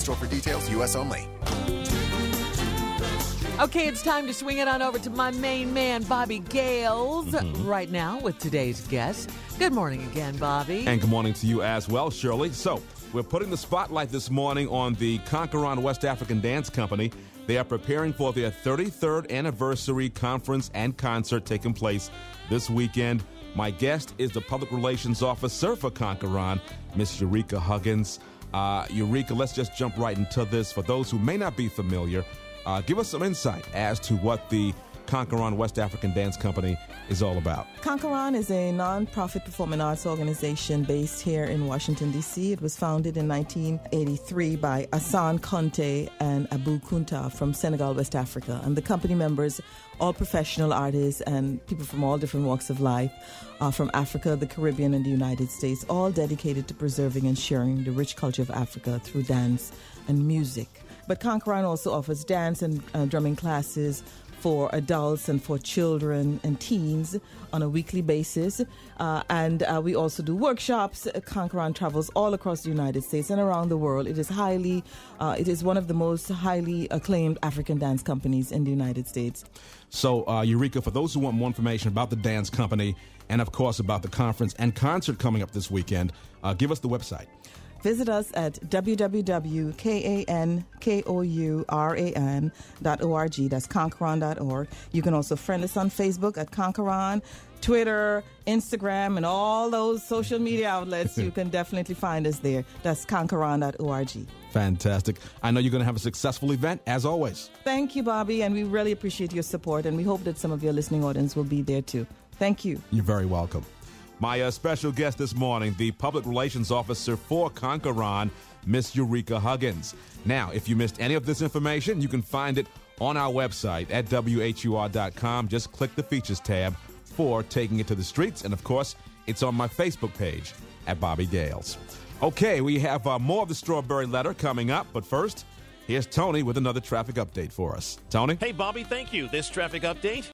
store for details. U.S. only. Okay, it's time to swing it on over to my main man, Bobby Gales, right now with today's guest. Good morning again, Bobby. And good morning to you as well, Shirley. So, we're putting the spotlight this morning on the Conqueron West African Dance Company. They are preparing for their 33rd anniversary conference and concert taking place this weekend. My guest is the Public Relations Officer for Conqueron, Miss Eureka Huggins. Eureka, let's just jump right into this. For those who may not be familiar, give us some insight as to what the Conqueron West African Dance Company is all about. Conqueron is a non-profit performing arts organization based here in Washington, D.C. It was founded in 1983 by Hassan Conte and Abu Kunta from Senegal, West Africa. And the company members, all professional artists and people from all different walks of life, from Africa, the Caribbean, and the United States, all dedicated to preserving and sharing the rich culture of Africa through dance and music. But Conqueron also offers dance and drumming classes for adults and for children and teens on a weekly basis. And we also do workshops. Conqueron travels all across the United States and around the world. It is one of the most highly acclaimed African dance companies in the United States. So, Eureka, for those who want more information about the dance company and, of course, about the conference and concert coming up this weekend, give us the website. Visit us at www.kankouran.org. That's Conqueron.org. You can also friend us on Facebook at Conqueron, Twitter, Instagram, and all those social media outlets. You can definitely find us there. That's Conqueron.org. Fantastic. I know you're going to have a successful event, as always. Thank you, Bobby, and we really appreciate your support, and we hope that some of your listening audience will be there, too. Thank you. You're very welcome. My special guest this morning, the Public Relations Officer for Conqueron, Miss Eureka Huggins. Now, if you missed any of this information, you can find it on our website at WHUR.com. Just click the Features tab for Taking It to the Streets. And, of course, it's on my Facebook page at Bobby Gales. Okay, we have more of the Strawberry Letter coming up. But first, here's Tony with another traffic update for us. Tony? Hey, Bobby, thank you. This traffic update